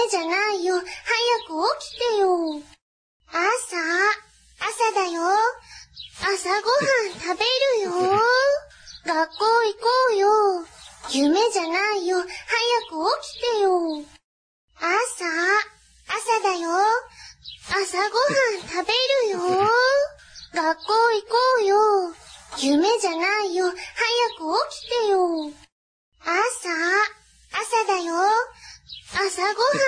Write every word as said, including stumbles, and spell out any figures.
夢じゃないよ。早く起きてよ。朝、朝だよ。朝ごはん食べるよ。学校行こうよ。夢じゃないよ。早く起きてよ。朝、朝だよ。朝ごはん食べるよ。学校行こうよ。夢じゃないよ。早く起きてよ。朝、朝だよ。朝ごは